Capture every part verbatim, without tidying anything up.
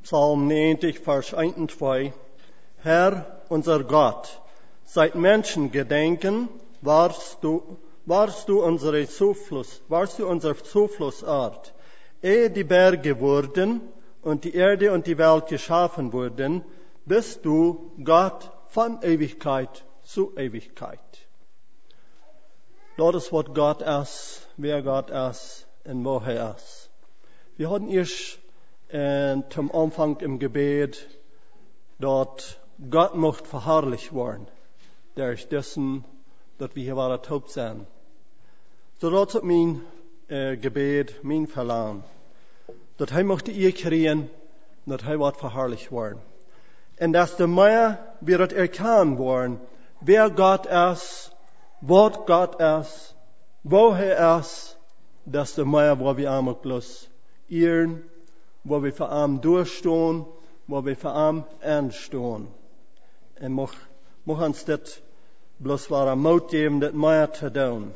Psalm neunzig, Vers eins und zwei. Herr, unser Gott, seit Menschengedenken warst du, warst du unsere Zufluss, warst du unser Zuflussort. Ehe die Berge wurden und die Erde und die Welt geschaffen wurden, bist du Gott von Ewigkeit zu Ewigkeit. Das ist, was Gott ist, wer Gott ist und woher er ist. Wir hatten erst äh, zum Anfang im Gebet, dass Gott möchte verherrlicht werden, durch dessen, dass wir hier waren taub sind. So das ist mein äh, Gebet, mein Verlangen, dass er möchte ihr kriegen, dass er wird verherrlicht werden. Und dass der mehr wir das erkennen wollen, wer Gott ist, was Gott ist, woher er ist, dass der mehr, wo wir einmal bloß ehren, wo wir für ihn durchstehen, wo wir für ihn anstehen. Und moch, moch uns das bloß wahre Mut geben, das mehr zu tun.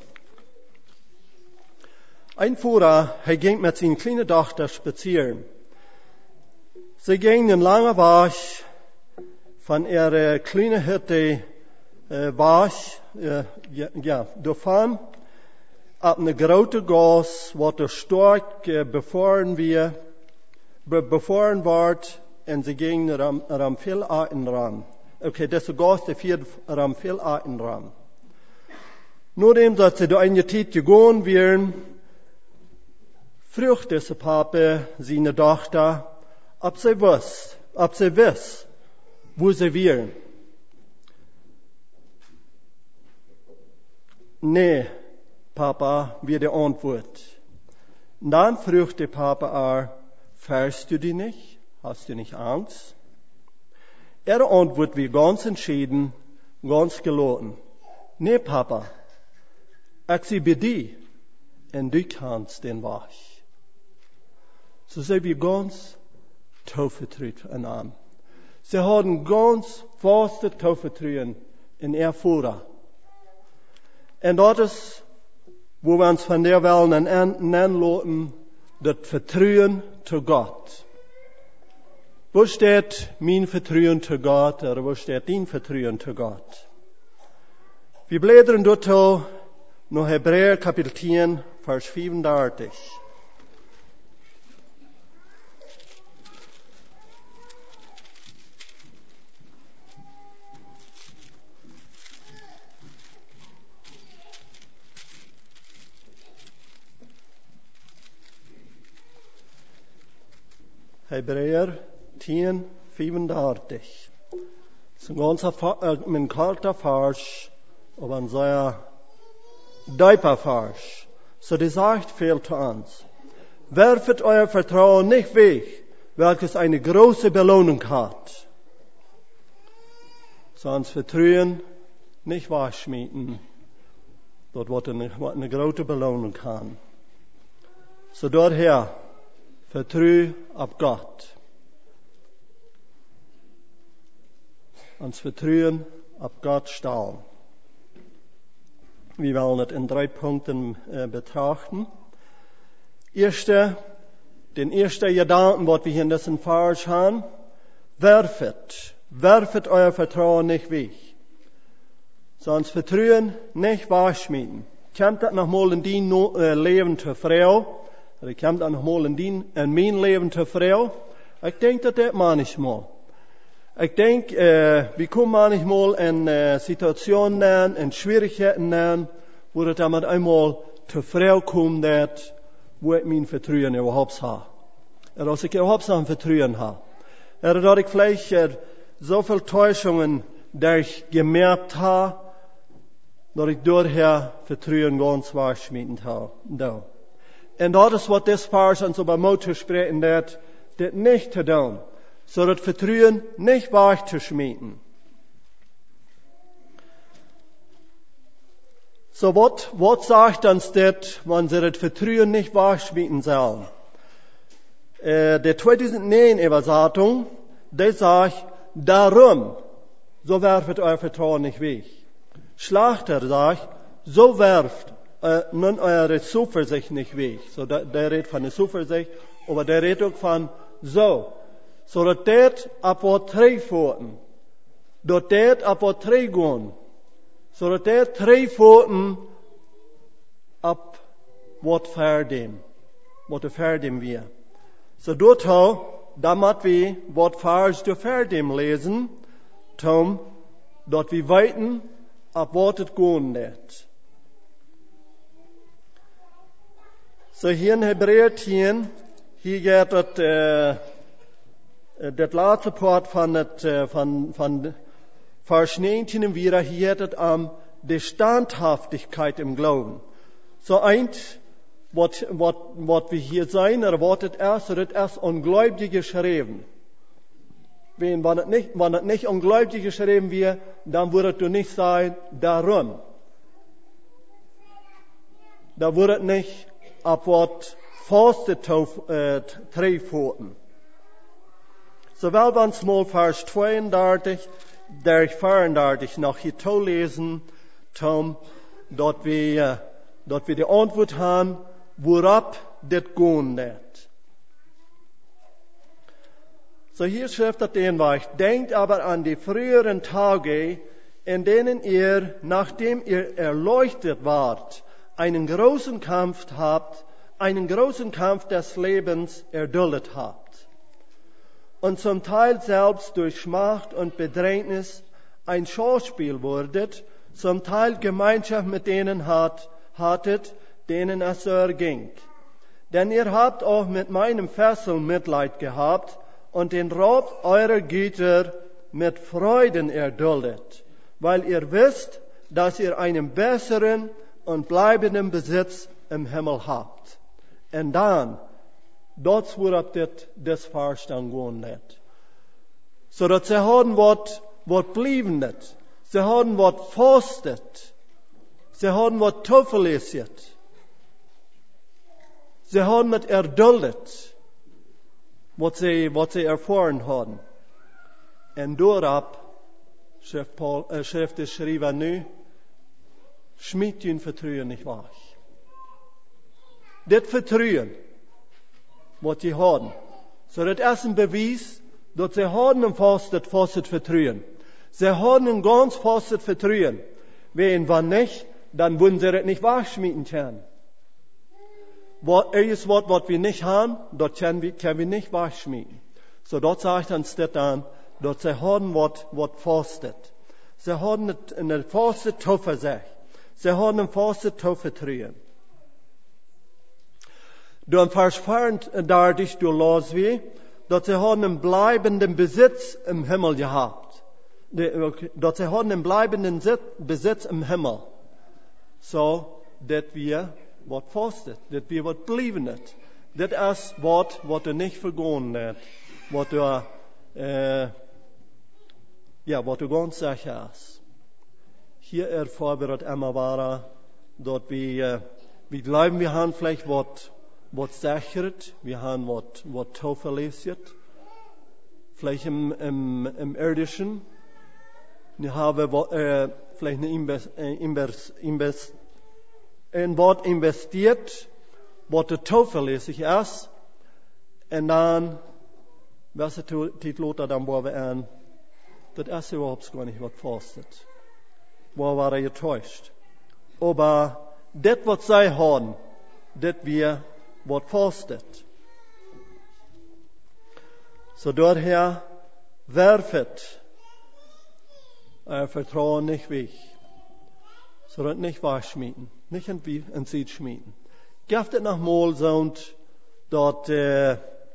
Ein Führer, er ging mit seiner kleinen Tochter spazieren. Sie gingen einen langen Weg von ihrer kleinen Hütte äh, weg, äh, ja, ja, davon, ab eine große Gas, wo der stark äh, befahren wir, be, befahren wird, und sie gingen ram, ram viel Arten ran. Okay, diese Gas, der fährt ram viel Arten ran. Nur dem, dass sie da eine Zeit gegangen wären, fragt diese Papa seine Tochter, ob sie weiß, ob sie weiß, wo sie wären. Nee, Papa, wie die Antwort. Und dann fragt der Papa auch, fährst du dich nicht? Hast du nicht Angst? Er antwortet wie ganz entschieden, ganz gelassen. Nee, Papa, ich sehe bei dir, und du kannst den Weg. So sind wir ganz taufgetrüht an ihm. Sie haben ganz faste taufgetrüht in ihr Führer. Und das ist, wo wir uns von der Welt nennen lassen, das Vertrauen zu Gott. Wo steht mein Vertrauen zu Gott, oder wo steht dein Vertrauen zu Gott? Wir blättern dort nach Hebräer Kapitel zehn, Vers fünfunddreißig. Hebräer zehn, fünfunddreißig. Das ist ein ganzer, äh, ein kalter Vers, aber ein sehr tiefer Vers. So, die sagt viel zu uns. Werfet euer Vertrauen nicht weg, welches eine große Belohnung hat. Sonst Vertrauen nicht wegschmieden, dort wird eine, eine große Belohnung haben. So, daher, vertraue auf Gott. Uns Vertrauen auf Gott stellen. Wir wollen es in drei Punkten äh, betrachten. Erste, den ersten Gedanken, was wir hier in diesem Vers haben, werfet, werfet euer Vertrauen nicht weg. Sonst Vertrauen nicht wegschmieden. Kommt das nochmal in dein äh, Leben zur Frau? Ich komme dann nochmal in, die, in mein Leben zur Frau. Ich denke, das manchmal. Ich denke, äh, wir kommen manchmal in äh, Situationen, in Schwierigkeiten, wo das damit einmal zur Frau kommt, dat, wo ich mein Vertrauen überhaupt habe. Oder dass ich überhaupt noch ein Vertrauen habe. Oder dass ich vielleicht äh, so viele Täuschungen durchgemerkt habe, dass ich daher Vertrauen ganz wegschmieden habe. Da. Und das ist, was das Vers uns über Mut zu sprechen hat, das nicht zu tun, so das Vertrauen nicht wegzuschmieden. So, was, was sagt uns das, wenn sie das Vertrauen nicht wegschmieden sollen? Äh, der zweitausendneun Übersetzung, der sagt, darum, so werft euer Vertrauen nicht weg. Schlachter sagt, so werft Uh, nun eure Zuversicht nicht weg. So, der, der redet von der Zuversicht, aber der redet auch von so. zodat dit op wat treevoeten, dat dit op wat treegaan, zodat dit treevoeten op wat verdem, wat de verdem weer. Zo doet hij, dan moet we wat vaars de verdem lezen, tom, dat we weten op wat het gaan net. Zo hier in Hebreeën tien, hier gaat het, uh, dat laatste part van het, uh, van, van vers negentien weer, hier gaat het om de standhaftigkeit im Glauben. Zo eind, wat, wat, wat we hier zijn, er wordt het erst, het erst ungläubig geschreven. Wenn, wenn, het nicht, wenn het nicht ungläubig geschreven wird, dann würde het nicht sein, darum. Da würde het nicht op wat vaste uh, treevoeten. Zowel van smol vers tweeëndertig, der vierendertig nog hier toe lezen, Tom, dat we, uh, dat we de antwoord hebben, waarop dit gaan net. So hier schrijft het eenweg, denkt aber an die früheren Tage, in denen ihr, nachdem ihr erleuchtet wart, einen großen Kampf habt, einen großen Kampf des Lebens erduldet habt. Und zum Teil selbst durch Schmach und Bedrängnis ein Schauspiel wurdet, zum Teil Gemeinschaft mit denen hat, hattet, denen es so erging. Denn ihr habt auch mit meinem Fessel Mitleid gehabt und den Raub eurer Güter mit Freuden erduldet, weil ihr wisst, dass ihr einen besseren und bleibenden Besitz im Himmel habt. Und dann, dort wordt dit des vers dan gewoon net. Zodat ze hadden wat, wat blijvendet. Ze hadden wat vastet. Ze hadden wat toeverleesd. Ze hadden het erduldet. Wat ze, wat ze ervaren hadden. En doorop, schrijft, Paul, äh, schrijft de schrijver nu, schmied je vertrouwen niet weg. Dit vertrouwen, wat je hadden. So dat is een bewijs dat ze hadden een vastet, vastet vertrouwen. Ze hadden een ganz vastet vertrouwen. Wenn wann nicht, dann würden sie das nicht wegschmieden können. Wat, alles wat, wat wir nicht haben, das können wir, können wir nicht wegschmieden. So dort sagt uns das an, dass sie hadden wat, wat fastet. Sie hadden eine fastet Zuversicht. Sie hadden ein fastet Zuvertrauen. Door vers vierendertig door las we dat ze hadden een blijvenden bezit im Himmel gehabt. De, dat ze hadden een blijvenden zit, bezit im Himmel. Zo dat we wat vastet, dat we wat blijvendet. Dit is wat wat er niet vergaan net, wat er uh, ja wat er ganz sicher is. Hier ervaren we dat immer ware, dat we uh, we geloven we hebben vielleicht wat wat sichert, wir haben wat, wat toeverleesd. Vielleicht im, im, im Irdischen. Wir haben wat, äh, vielleicht eine invest, äh, invest, invest, ein Wort investiert, was toeverleesd ist. Und dann, was die Lothar dann boven an, das ist überhaupt gar nicht was fastet. Wo war er getäuscht? Aber das, was sie haben, das wir wat fastet. Så daher werfet er vertrauen nicht weg. Så dat nicht wegschmieden. Nicht in Sied schmieden. Geeft het nog mal zo dat uh,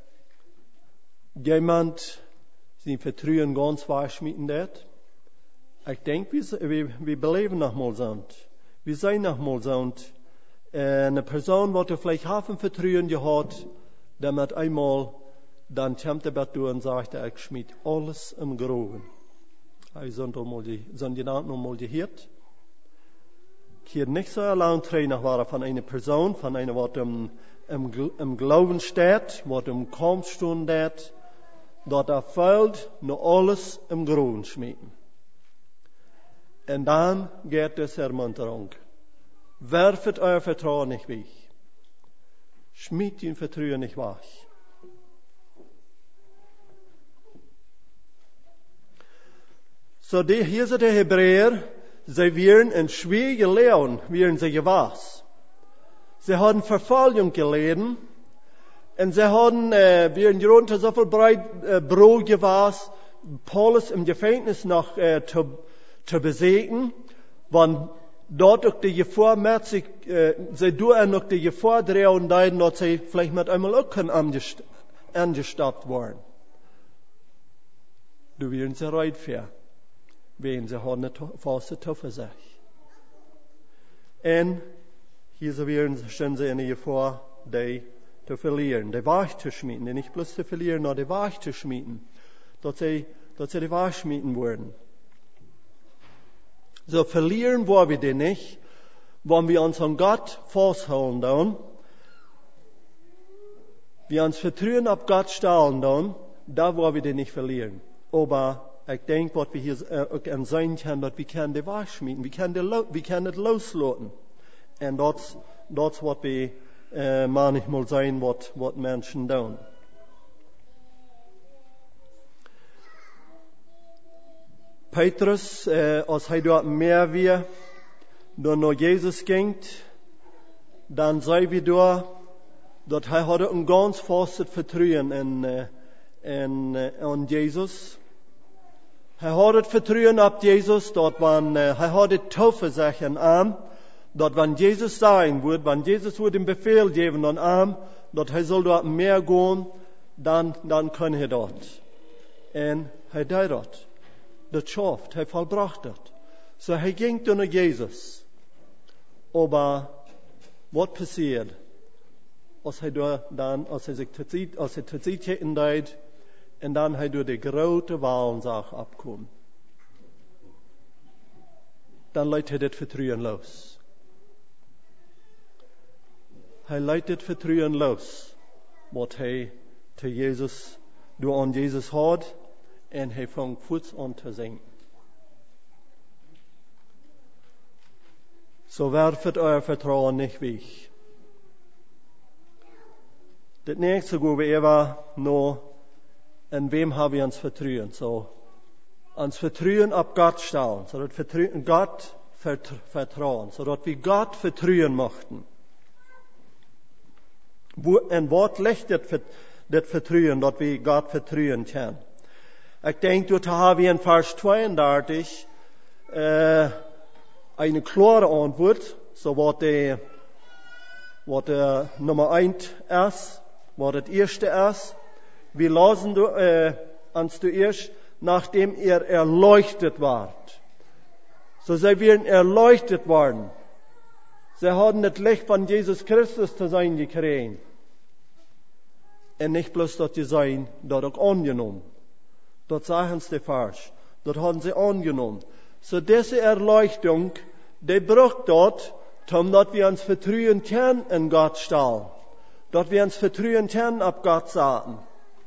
jemand zijn vertrouwen ganz wegschmieden dat? Ik denk, we, we, we beleven nog mal zo. We zijn nog mal zo. Eine Person, die du vielleicht haben Vertrauen gehabt, damit einmal, dann kommt er bei dir und sagt, ich schmied alles im Groben. Ich sind die Namen noch mal gehört. Hier nicht so allein Trainer war von einer Person, von einer, die im, im, im Glauben steht, die im Kampf steht, dort erfüllt, nur alles im Groben schmieden. Und dann geht es Ermunterung. Werfet euer Vertrauen nicht weg. Schmied ihn Vertrauen nicht weg. So die, hier sind die Hebräer, sie wären in schwierigen Lehren, wären sie gewesen. Sie haben Verfolgung gelitten, und sie haben, äh, wären runter so viel breit, äh, Brot gewesen, Paulus im Gefängnis noch äh, zu, zu besiegen, wann dort auch die Gefahr mit sich, äh, sie durch noch die Gefahr drehen, dass sie vielleicht mit einmal auch können angest angestoppt worden. Du wären sie reit für, wenn sie haben eine feste Zuversicht. Und hier wären sie, stehen sie in der Gefahr, die zu verlieren, die Wahrheit zu schmieden, die nicht bloß zu verlieren, sondern die Wahrheit zu schmieden, dass sie, dass sie die Wahrheit schmieden würden. So verlieren wollen wir die nicht, wenn wir uns an Gott festhalten dann, wir uns vertrauen auf Gott stellen dann, da wollen wir die nicht verlieren. Aber ich denke, was wir hier äh, sein können, dass wir können die Wahrheit schmieden, wir können, die, wir können es loslassen. Und das, das was wir äh, manchmal sein, was, was Menschen tun. Petrus, äh, als er dort mehr wie, dann nach Jesus ging, dann sei wir da, dass er hatte ein ganz festes Vertrauen in, äh, in, äh, in Jesus. Er hatte Vertrauen auf Jesus, dort waren, äh, er hatte Zuversicht in ihm, dass wenn Jesus sagen würde, wenn Jesus würde den Befehl geben an ihm, dass er soll dort mehr gehen, dann, dann kann er dort. Und er tat dort. Das schafft, er vollbracht das. So er ging dann nach Jesus. Aber was passiert, als er dann, als er sich tatsächlich, als er tatsächlich hätten deed, und dann er durch die große Wahlsache abkommen. Dann leitet er das Vertrauen los. Er leitet das Vertrauen los, was er zu Jesus, du an Jesus hat, und er fängt kurz an zu singen. So werfet euer Vertrauen nicht weg. Das nächste Gute war nur, in wem haben wir uns Vertrauen? So, uns Vertrauen auf Gott stellen, so dass wir Gott vertrauen, so dass wir Gott vertrauen möchten. Und was liegt das Vertrauen, dass wir Gott vertrauen können? Ich denke, dort haben wir in Vers zweiunddreißig äh, eine klare Antwort, so was der, was der Nummer eins ist, was das erste ist. Wir lassen äh, uns zuerst, nachdem er erleuchtet ward. So sie werden erleuchtet worden. Sie haben das Licht von Jesus Christus zu sein gekriegt. Und nicht bloß, dass sie sein, dort auch angenommen. Dort sagen sie falsch. Dort haben sie angenommen. So diese Erleuchtung, die braucht dort, um dass wir uns vertrauen können in Gott stellen. Dass wir uns vertrauen können auf Gott sagen.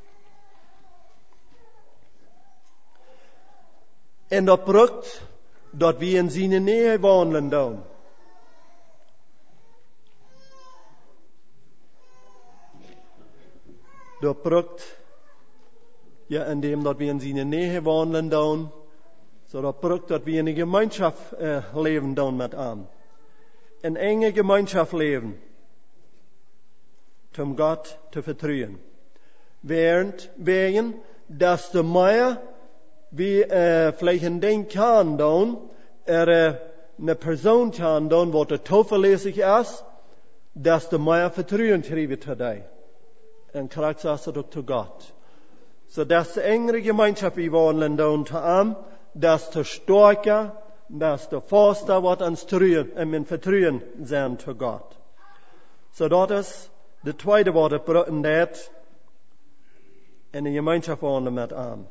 Und das braucht, dass wir in seine Nähe wandeln dürfen. Das braucht, ja, indem dass wir in seine Nähe wandeln dürfen, so das braucht, dass wir in eine Gemeinschaft äh, leben dürfen mit ihm. In enge Gemeinschaft leben, um Gott zu vertrauen. Während, wegen, dass der mehr wie äh, vielleicht ein Ding kann tun, er äh, eine Person kann tun, wo der zuverlässig ist, dass der mehr Vertrauen kriegt zu dir. Und kriegt das auch zu Gott. So dass die engere Gemeinschaft wir wollen tun zu ihm, dass der Stärker, dass der Faster, was uns trühen, im Vertrauen sein zu Gott. So das ist das zweite Wort, das brauchen das in der Gemeinschaft wollen mit ihm.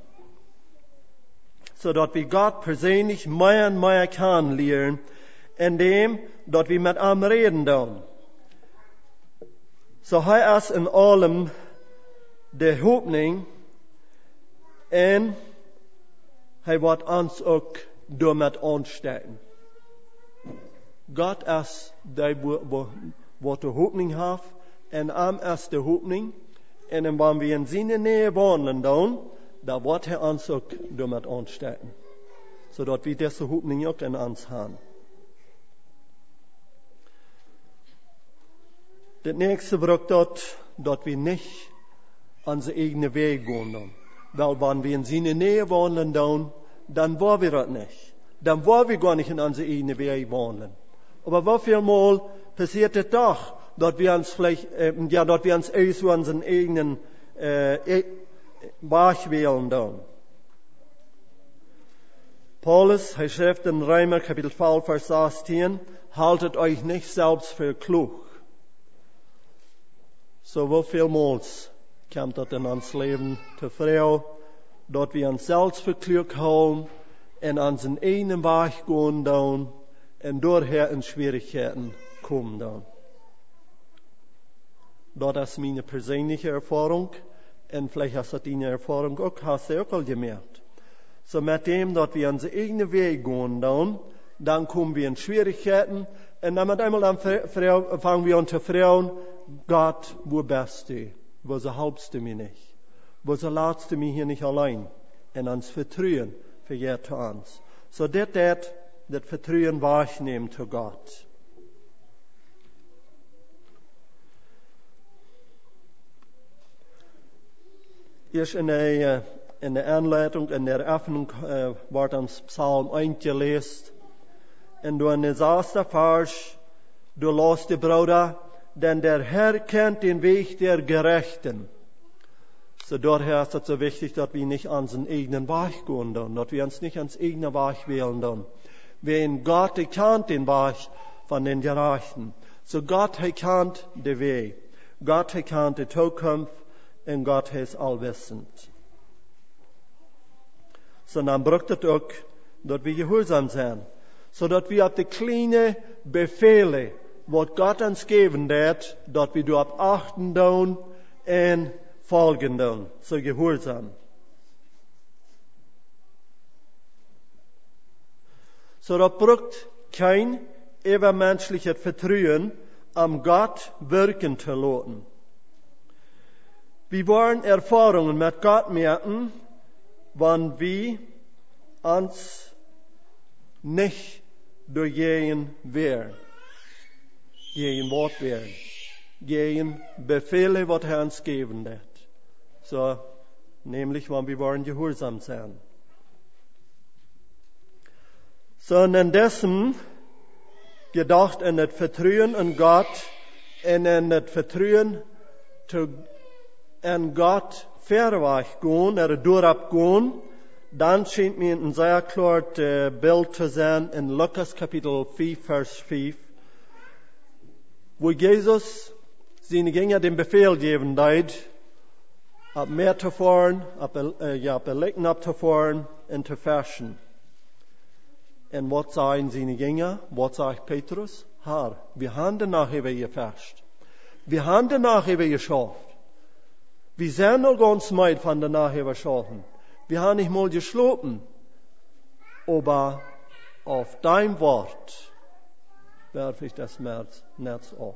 So dass wir Gott persönlich mehr und mehr kennenlernen, indem, dass wir mit ihm reden tun. So er ist in allem der Hoffnung, und er wird uns auch damit anstecken. Gott ist der, wo, wo die Hoffnung hat, und ihm ist die Hoffnung, und wenn wir in seine Nähe wandeln, dann, da wird er uns auch damit anstecken. zodat we deze hoopning ook in ons hebben. Het nächste braucht dat, dat we niet onze eigen weg gaan doen. Wel, wenn wir in seine Nähe wandeln, dann, dann wollen wir das nicht. Dann wollen wir gar nicht in unsere eigene Weg wandeln. Aber wie viel Mal passiert es doch, dass wir uns vielleicht, äh, ja, dass wir uns aus unseren eigenen äh, Weg wählen dann. Paulus, er schreibt in Römer Kapitel zwölf, Vers sechzehn, haltet euch nicht selbst für klug. So wie vielmals kommt das in ons Leben zu Frau, dass wir uns selbst für klug halten, in unseren eigenen Weg gehen dann, und daher in Schwierigkeiten kommen dann. Das ist meine persönliche Erfahrung, und vielleicht hast du deine Erfahrung auch, hast du auch al gemerkt. So mit dem, dass wir unsere eigenen Weg gehen dann, dann kommen wir in Schwierigkeiten, und dann mit einmal dann fangen wir an zu fragen, Gott, wo bist du? Wo halbst du mich nicht? Wo lässt du mich hier nicht allein? Und uns vertrauen für jeder uns. So das, das, das Vertrauen wahrnehmen zu Gott. Erst in der, in der Anleitung, in der Öffnung, äh, wird uns Psalm eins gelesen. Und du in der sechsten Vers, du lässt die Bruder, denn der Herr kennt den Weg der Gerechten. So daher ist es so wichtig, dass wir nicht unseren eigenen Weg gehen, dann, dass wir uns nicht ans eigene Weg wählen. Dann. Wenn Gott kennt den Weg von den Gerechten. So Gott kennt den Weg. Gott kennt die Zukunft und Gott ist allwissend. So dann braucht es auch, dass wir gehorsam sind. So dass wir auf die kleinen Befehle, was Gott uns geben wird, dass wir darauf achten tun und folgen tun, so gehorsam. So das braucht kein übermenschliches Vertrauen, am Gott wirken zu lassen. Wir wollen Erfahrungen mit Gott merken, wenn wir uns nicht durchgehen werden. Gegen Wort werden. Gegen Befehle, was er uns geben wird. So, nämlich, wenn wir wollen gehorsam sein. So, und in dessen gedacht an das Vertrauen in Gott und an das Vertrauen an Gott verweg gehen, oder durchgehen, dann scheint mir ein sehr klares Bild zu sein in Lukas Kapitel fünf, Vers fünf, wo Jesus seine Jünger den Befehl geben hat, ab Meer zu fahren, ab, äh, ja, ab Lecken abzufahren und zu fischen. Und was sagen seine Jünger? Was sagt Petrus? Herr, wir haben danach über gefasst. Wir haben danach über geschafft. Wir sind noch ganz weit von danach über schaffen. Wir haben nicht mal geschlafen. Aber auf dein Wort werfe ich das Netz auf.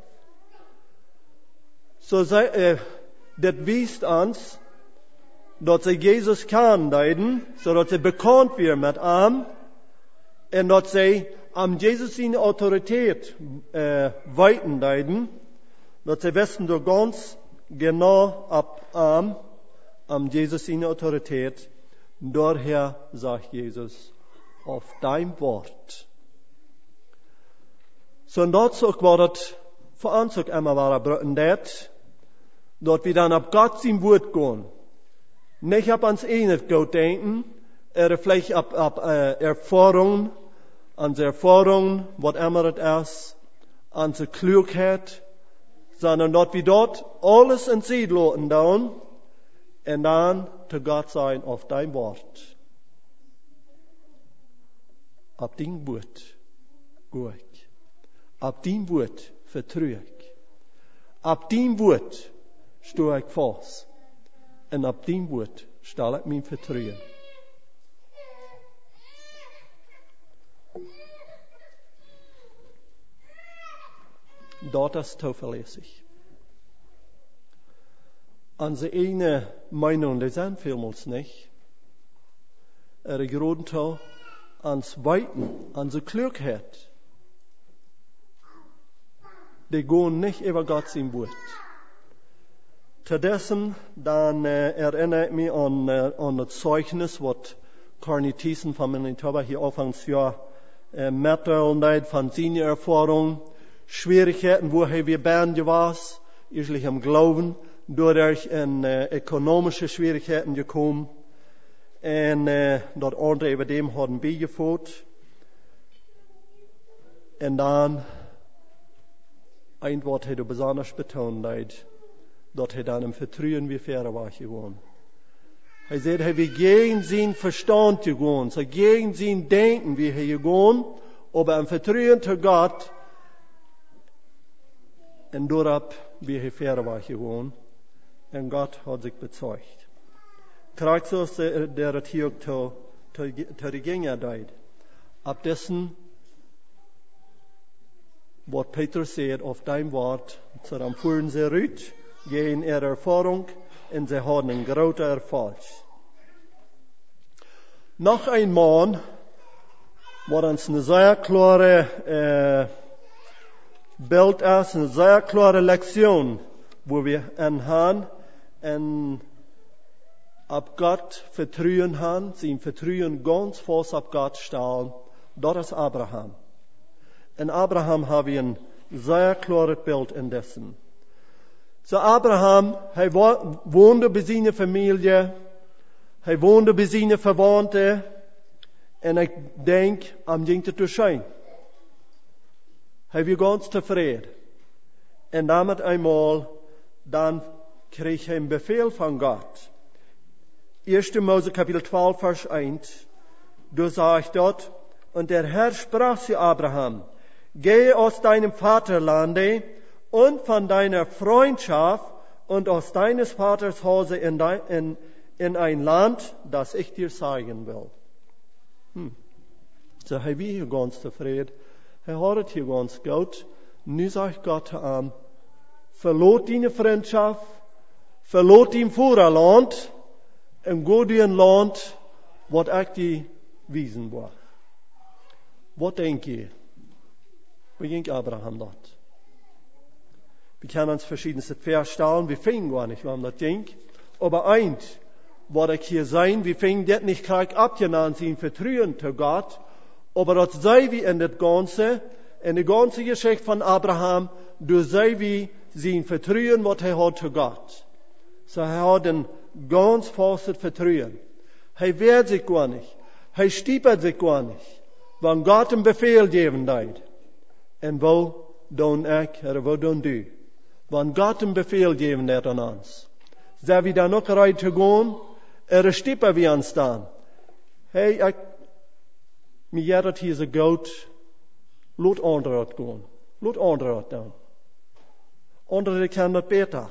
So sei, äh, das weist uns, dass sie Jesus kannten, so dass sie bekannt wird mit ihm, und dass sie am Jesus seine Autorität äh, weiten deuten, dass sie wissen, du ganz genau ab ihm, am Jesus seine Autorität, daher sagt Jesus, auf dein Wort. So, und dazu war das für uns auch immer war brüten das, dass wir dann ab Gott sein Wort gehen. Nicht ab ans eine Gott denken, oder vielleicht ab, ab äh, Erfahrungen, an der Erfahrung, was immer es ist, an der Klugheit, sondern dass wir dort alles in sie lassen dann, und dann zu Gott sein auf dein Wort. Ab dein Wort gehe ich. Ab dein Wort vertraue ich. Ab dein Wort stehe ich fast. Und ab dein Wort stelle ich mein Vertrauen. Das ist zuverlässig. Unsere eigene Meinung, die sind vielmals nicht. Er großen Teil ans Weiten, an zijn Klugheit, die gehen nicht über Gott sein Wort. Stattdessen, dann äh, erinnere ich mich an, äh, an das Zeugnis, was Carney Thiessen von Manitoba hier Anfangsjahr äh, mitteilen von seiner Erfahrung, Schwierigkeiten, woher wir Band war, eigentlich im Glauben, durch in äh, ökonomische Schwierigkeiten gekommen. Und äh, dort andere über dem haben beigeführt. Und dann, ein Wort hat er besonders betont, dass er dann im Vertrauen wie Fähre war geworden. Er sagt, er will gegen sein Verstand gegangen, so gegen sein Denken wie er gegangen, aber im Vertrauen zu Gott, und dort wie er Fähre war geworden, und Gott hat sich bezeugt. Kraxus der het hier te te gingen deed. Ab dessen, wat Petrus sagt, auf dein Wort, so dann fuhren sie rüt, gehen ihre Erfahrung, und sie haben einen großen Erfolg. Noch ein Mann, war uns eine sehr klare äh, Bild ist, eine sehr klare Lektion, wo wir anhand und ab Gott vertrauen haben, sein Vertrauen ganz fest ab Gott stellen, das ist Abraham. In Abraham haben wir ein sehr klares Bild in dessen. So Abraham, er wohnte bei seiner Familie, er wohnte bei seinen Verwandten, und ich denke, am ging es durchschein. Er war ganz zufrieden. Und damit einmal, dann krieg er einen Befehl von Gott. erster Mose Kapitel zwölf, Vers eins. Du sagst dort, und der Herr sprach zu Abraham, gehe aus deinem Vaterlande und von deiner Freundschaft und aus deines Vaters Hause in, dein, in, in ein Land, das ich dir zeigen will. Hm. So, er war hier ganz zufrieden. Er hat hier ganz gut. Nu sagt Gott an, verlot deine Freundschaft, verlot dein Vorderland, und go in ein Land, was ich dir wiesen war. Was denkt ihr? Wie ging Abraham dort? Wir können uns verschiedenste verstellen, wir finden gar nicht, warum das ging. Aber eins, was ich hier sein, wir finden das nicht gleich abgenannt, sein Vertrauen zu Gott, aber das sei wie in das Ganze, in der ganzen Geschichte von Abraham, du sei wie sein Vertrauen, was er hat zu Gott. So er hat ein ganz festes Vertrauen. Er wehrt sich gar nicht. Er stiepert sich gar nicht. Wenn Gott einen Befehl geben wird. Und wo don ich, oder wo don du? Wenn Gott einen Befehl geben wird an uns. Sei wir da noch bereit zu gehen, er stiepert wir uns dann. Hey, ich, mir jeder hier so gut, laat andere gehen. Laat andere dann. Andere kennen das besser.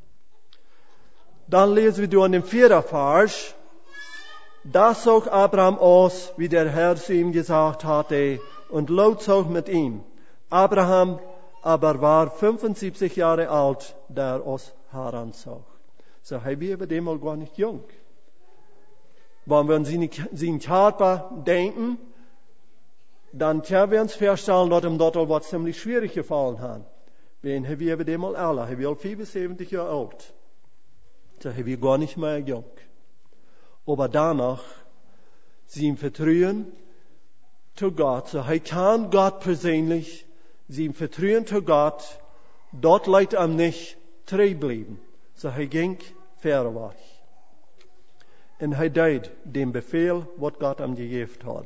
Dann lesen wir in dem vierten Vers, da zog Abraham aus, wie der Herr zu ihm gesagt hatte, und Lot zog mit ihm. Abraham aber war fünfundsiebzig Jahre alt, da er aus Haran zog. So, er war bei dem mal gar nicht jung. Wenn wir an seinen Körper denken, dann können wir uns feststellen, dass ihm dort was ziemlich schwierig gefallen hat. Wen er war bei dem mal älter, er war fünfundsiebzig Jahre alt. So, er war gar nicht mehr jung. Aber danach, sein Vertrauen zu Gott, so er kann Gott persönlich, sein Vertrauen zu Gott, dort leidt er nicht treu bleiben. So er ging vorwärts. Und er deed den Befehl, was Gott ihm gegeben hat.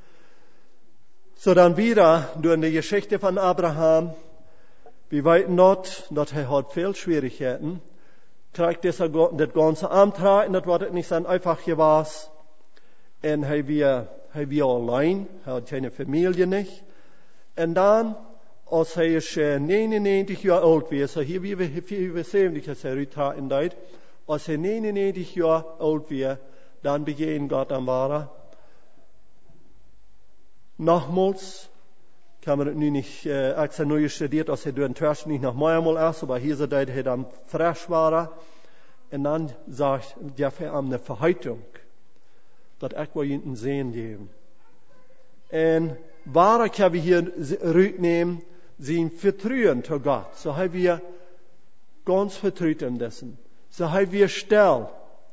So dann wieder, durch die Geschichte von Abraham, wir weiten dort, dass er hat viel Schwierigkeiten, kriegt das, das ganze Antrag, und das war nicht so einfach gewesen. Und er war, er war allein, er hat keine Familie nicht. Und dann, als er ist neunundneunzig Jahre alt war, so hier wie wir fünfundsiebzig, als er rücktreten deed, als er neunundneunzig Jahre alt war, dann begann Gott am Wahrer. Nochmals, kann man das nu nicht äh, extra neu studiert, als er durch den Törst nicht noch mehrmal ist, aber hier so deed er dann frisch war. Und dann sagt Jeff er eine Verheitung, dass ich will ihnen sehen geben. En waar kan we hier uitnemen, zijn vertrouwen tot God. Zo hebben we ganz vertrouwd in dessen. Zo hebben we stil.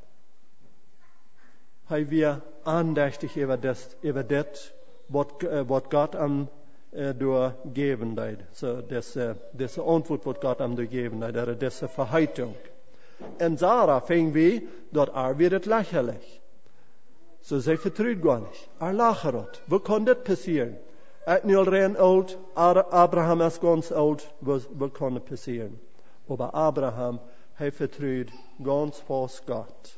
Hebben we aandachtig over dit, over dit wat, uh, wat God aan uh, doorgeven deed. So, deze, deze antwoord wat God aan doorgeven deed, deze verheitung. En Sarah fing we, dat er weer het lächerlich. So, zij vertrouwt gar niet. Er lachen het. Hoe kan dit passeren? Ik nu al rein oud, Abraham is ganz oud, wat kan het passeren? Maar Abraham, hij vertrouwt ganz vast God.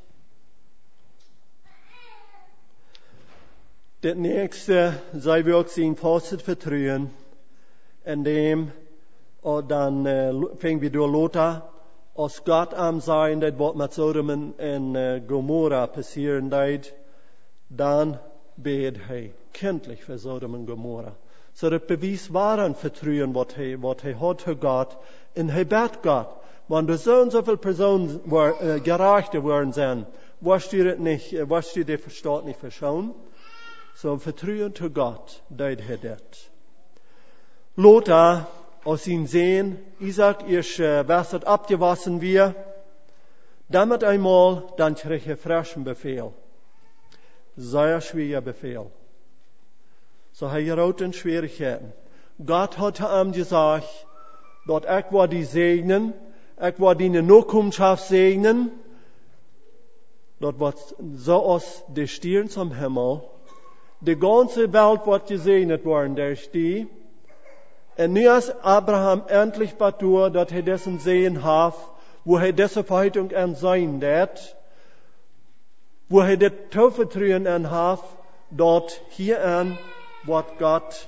Het nächste zij we ook zien vast het vertrouwen. En dem, oh, dan uh, fingen we door Lothar, als God am zijn, dat wat met Sodom en uh, Gomorra passeren deed, dan bed hij kindlich voor Sodom en Gomorra. So dat bewijs waren vertrouwen wat hij, wat hij had voor God. En hij bad God. Want er zo'n zoveel personen waar, uh, gerecht worden zijn, was u het niet, uh, was u de verstand niet verschonen? So vertrouwen tot God deed hij dat. Lothar, als ihn sehen, Isaac ist uh, wasset abgewassen wir, damit einmal, dann krieg er frischen Befehl. Sehr schwieriger Befehl. So hij geraakt in Schwierigkeiten. Gott hat ihm gesagt, dat ik wil die segnen, ik wil die Nachkommenschaft segnen, dat wat zoals de Sterren zum Himmel, de ganze Welt wordt gesegnet worden durch die. En nu is Abraham endlich betur, dat hij dessen sehen hat, wo hij deze verheitung aan zijn deed, wo hij dit toevertrouwen aan hat, dat hieran wat Gott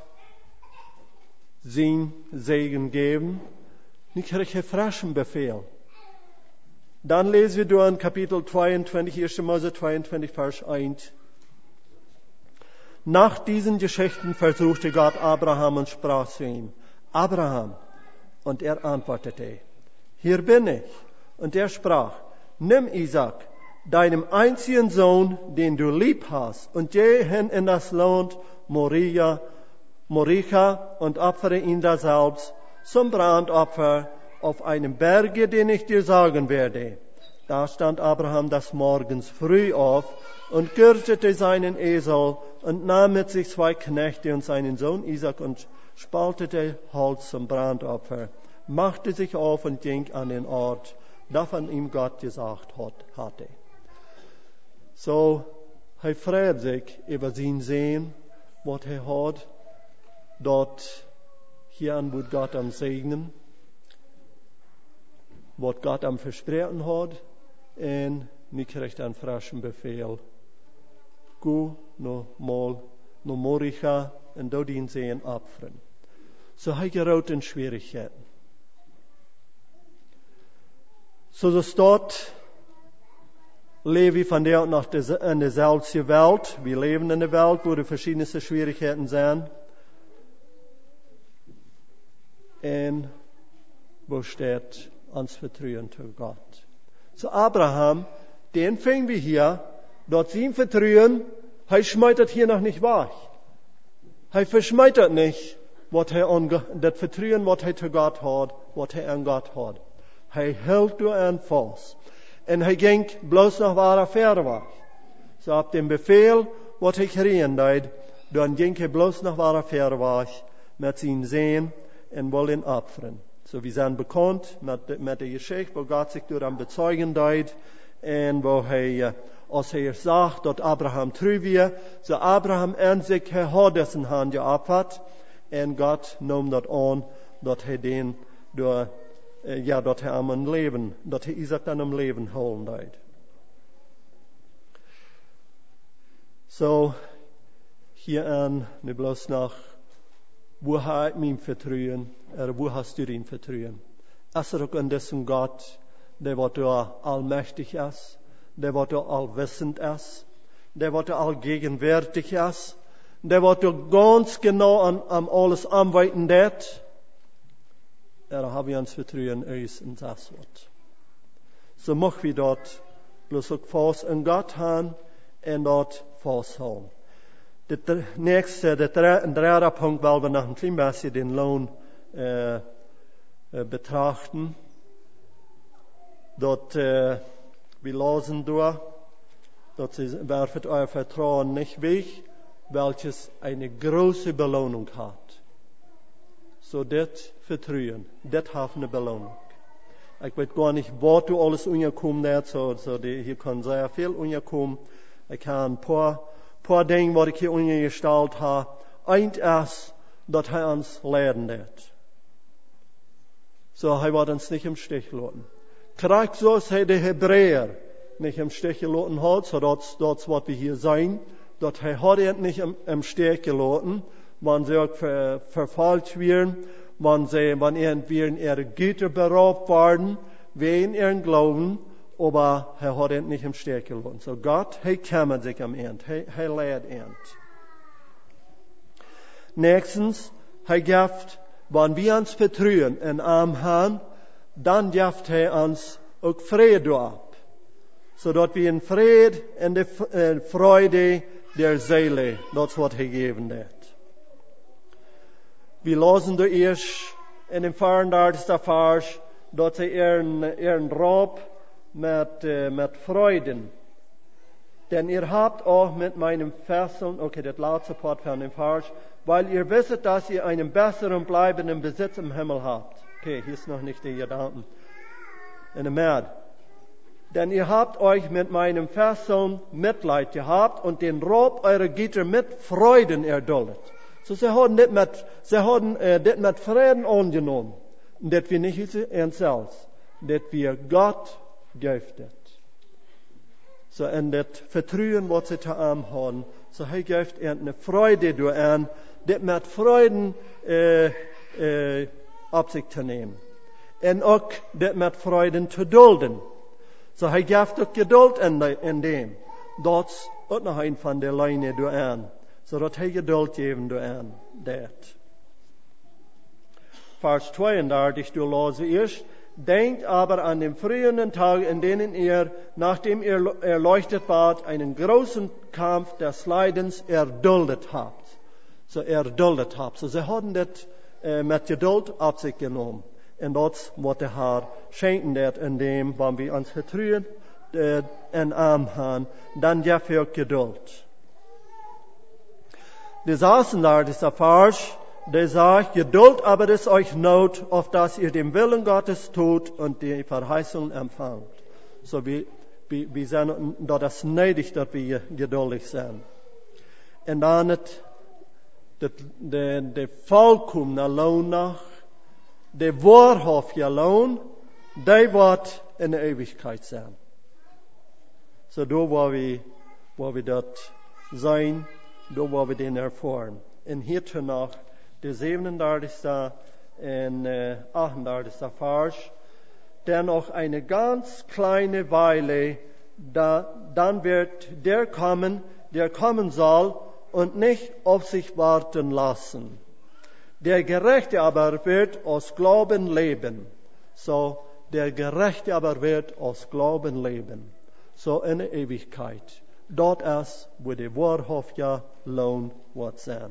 zijn Segen geben, nicht richtig frischen Befehl. Dann lesen wir durch in Kapitel zweiundzwanzig, erster Mose zweiundzwanzig, Vers eins. Nach diesen Geschichten versuchte Gott Abraham und sprach zu ihm, Abraham, und er antwortete, hier bin ich. Und er sprach, nimm Isaac, deinem einzigen Sohn, den du lieb hast, und geh hin in das Land Moria, Moricha und opfere ihn da selbst zum Brandopfer auf einem Berge, den ich dir sagen werde. Da stand Abraham des Morgens früh auf und gürtete seinen Esel und nahm mit sich zwei Knechte und seinen Sohn Isaac und spaltete Holz zum Brandopfer, machte sich auf und ging an den Ort, davon ihm Gott gesagt hatte. So, er freut sich über sein Sehen, was er hat, dort hier an wird Gott am Segnen, was Gott am Versprechen hat, und nicht kriegt einen frischen Befehl. Go no mal, no Moricha, und dort ihn sehen opfern. So er geraakt in Schwierigkeiten. So das dort leben wir von der und nach der, in derselben Welt. Wir leben in der Welt, wo die verschiedenste Schwierigkeiten sind. Und wo steht uns Vertrauen zu Gott. So Abraham, den fingen wir hier, dort sein Vertrauen, er schmeitert hier noch nicht weg. Er verschmeitert nicht, was er an, das Vertrauen, was er zu Gott hat, was er an Gott hat. Er hält du an fast. Und er ging bloß noch weiter verder. So ab dem Befehl, was er kriegen deed, dann ging er bloß noch weiter verder mit seinen Sehen und wollen ihn opfern. So wir sind bekannt mit, mit der Geschichte, wo Gott sich daran bezeugen deed und wo er, als er sagt, dass Abraham treu war, so Abraham an sich, er hat dessen Hand geopfert und Gott nahm das an, dass er den durch ja, dat hij am een leven, dat hij Isaac dan een leven holen deed. So, hier aan, nu bloß noch, wo habe ich mein Vertrauen, oder wo hast du dein Vertrauen? Ist er auch an dessen Gott, der was da allmächtig ist, der was da allwissend ist, der was da allgegenwärtig ist, der was da ganz genau an, an alles anweiten det, er har vi hans Vertrauen aus in das Wort. So möchten wir dort bloß auch fast in Gott haben und dort fast haben. De nächste, de derde Punkt, weil wir noch ein klein bisschen den Lohn äh, äh, betrachten. Dort, äh, wir lesen durch, dort werft euer Vertrauen nicht weg, welches eine große Belohnung hat. So das Vertrauen, das hat eine Belohnung. Ich weiß gar nicht, wo du alles umgekommen bist, so, so die, hier kann sehr viel umgekommen. Ich kann ein paar, paar Dinge, was ich hier umgestellt habe. Eins ist, dass er uns lernen wird. So, er wird uns nicht im Stich lassen. Kriegt so, dass er die Hebräer nicht im Stich gelassen hat, so das, das, was wir hier sein, dass er hat ihn nicht im, im Stich gelassen, wenn sie auch ver, verfalscht werden, wenn sie, wenn irgendwie in ihre Güter beraubt werden, wegen ihren Glauben, aber er hat ihn nicht im Stich gelassen. So Gott, er kümmert sich am Ende, er, er lehrt ihn. Nächstens, er gibt, wenn wir uns vertrauen in ihm haben, dann gibt er uns auch Friede ab, sodass wir in Friede und die Freude der Seele, das was er geben wird. Wir lesen da erst in dem vierunddreißigsten Vers, dass sie ihren, ihren Raub mit, äh, mit Freuden. Denn ihr habt auch mit meinem Fesseln, okay, das letzte Part von dem Vers, weil ihr wisset, dass ihr einen besseren bleibenden Besitz im Himmel habt. Okay, hier ist noch nicht der Gedanken. In der Mehr. Denn ihr habt euch mit meinem Fesseln Mitleid gehabt und den Raub eurer Güter mit Freuden erduldet. So, sie haben das mit, sie haben, äh, das mit Frieden angenommen. Und das wir nicht uns selbst, das wir Gott giftet. So, in das Vertrauen, was sie da haben, so, er gibt ihnen eine Freude durch an, das mit Freuden, äh, äh, auf sich zu nehmen. Und auch das mit Freuden zu dulden. So, er gibt auch Geduld in, in dem. Das ist auch noch ein von der Leine durch an. So dat hij geduld geven door aan dat. Vers zweiunddreißig, du lese erst. Denkt aber an den früheren Tag, in denen ihr, nachdem ihr erleuchtet wart, einen großen Kampf des Leidens erduldet habt. So erduldet habt. So sie haben das äh, mit Geduld auf sich genommen. Und das, was der Herr schenken wird, in dem, wenn wir uns vertrauen, äh, in Arm haben, dann dafür Geduld. Die saßen da, dieser Vers, der sagt, Geduld aber ist euch Not, auf dass ihr den Willen Gottes tut und die Verheißung empfangt. So wie, wie, wie sind, da das nötig, dass wir geduldig sind. Und dann, der, der, der vollkommene Lohn nach, der wahrhaftige Lohn, der wird in der Ewigkeit sein. So da, wo wir, wo wir dort sein, da wo wir den erfahren. Und hierzu noch der siebenunddreißigste und äh, achtunddreißigste Vers. Denn noch eine ganz kleine Weile, da, dann wird der kommen, der kommen soll und nicht auf sich warten lassen. Der Gerechte aber wird aus Glauben leben. So, der Gerechte aber wird aus Glauben leben. So in der Ewigkeit. Dort ist, wo der wahrhaftige Lohn wird sein.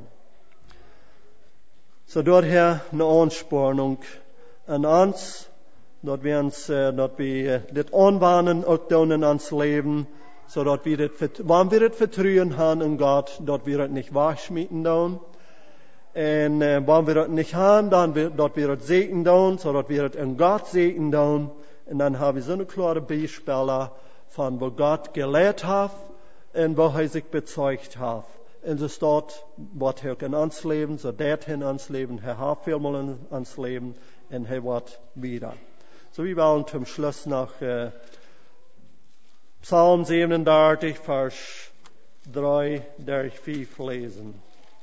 So daher eine Anspornung an uns, dass wir uns, dass wir das anwenden auch tun in uns Leben, so dass wir das, wenn wir das Vertrauen haben in Gott, dass wir das nicht wegschmieden tun. Und äh, wenn wir das nicht haben, dann dass wir das segnen tun, so dass wir das in Gott segnen tun. Und dann haben wir so eine klare Beispiele von, wo Gott gelehrt hat, und wo er sich bezeugt hat. Und so dort, was er in uns leben, so dort in uns leben, er hat vielmal in uns leben, und er wird wieder. So, wir wollen zum Schluss noch äh, Psalm siebenunddreißig, Vers drei durch fünf lesen.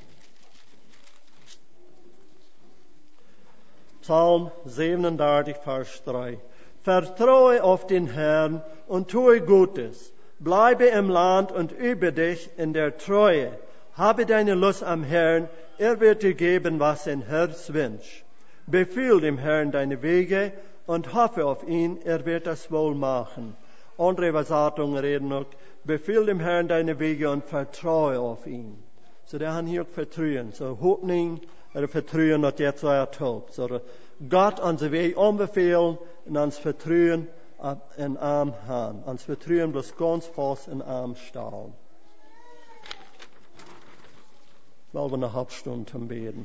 Psalm siebenunddreißig, Vers drei. Vertraue auf den Herrn und tue Gutes. Bleibe im Land und übe dich in der Treue. Habe deine Lust am Herrn, er wird dir geben, was dein Herz wünscht. Befiehl dem Herrn deine Wege und hoffe auf ihn, er wird das wohl machen. Andere Übersetzungen reden noch, befiehl dem Herrn deine Wege und vertraue auf ihn. Så det han hier vertrauen. Så hoffning er vertrauen dat jetzt er tut. So Gott onze Weg anbevelen en ons vertrauen in arm han. Ons vertrauen bloß ganz fast in arm staan. Weil wir eine halbe Stunde zum Beten.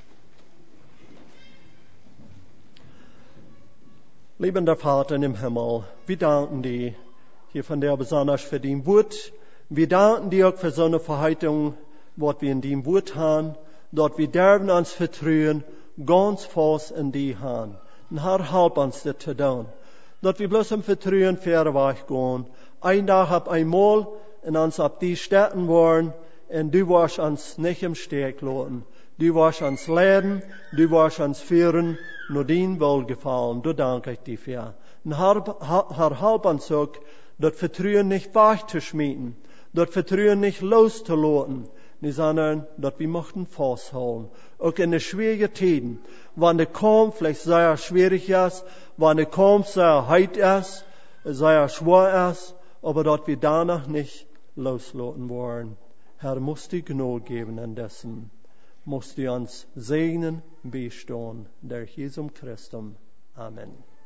Liebender Vater im Himmel, wir danken dir hier von der besonders für dein Wort. Wir danken dir auch für so eine Verheitung, was wir in deinem Wort haben, dort wir dürfen uns vertrauen, ganz fast in die Hand. Und Herr, help uns das zu tun. Dort wir bloß im Vertrauen fairweg gehen. Ein Tag ab einmal in uns ab die Städten wollen, und du wirst uns nicht im Stich lassen. Du wirst uns lehren, du wirst uns führen, nur dein Wohlgefallen. Du danke ich dir für. Und Herr, Herr, help uns auch, das Vertrauen nicht wegzuschmieden, das Vertrauen nicht loszulassen, sondern dass wir möchten festhalten. Auch in den schwierigen Zeiten, wenn der Kampf vielleicht sehr schwierig ist, wenn der Kampf sehr hart ist, sehr schwer ist, aber dass wir danach nicht loslassen wollen. Herr, musst du Gnade geben an dessen. Musst du uns segnen, bestehen, durch Jesus Christus. Amen.